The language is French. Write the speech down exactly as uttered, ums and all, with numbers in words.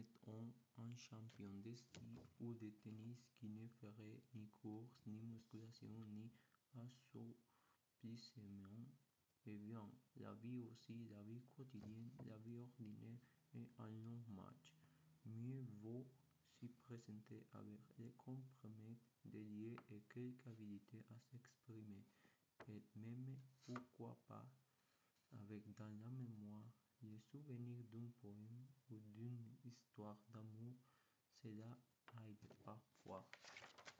mettons un champion de ski ou de tennis qui ne ferait ni course, ni musculation, ni assouplissement. Et bien, la vie aussi, la vie quotidienne, la vie ordinaire est un long match. Mieux vaut s'y présenter avec les compromis dédiés et quelques habilités à s'exprimer. Et même, pourquoi pas, avec dans la mémoire les souvenirs d'un poème ou d'une histoire d'amour, cela aide parfois.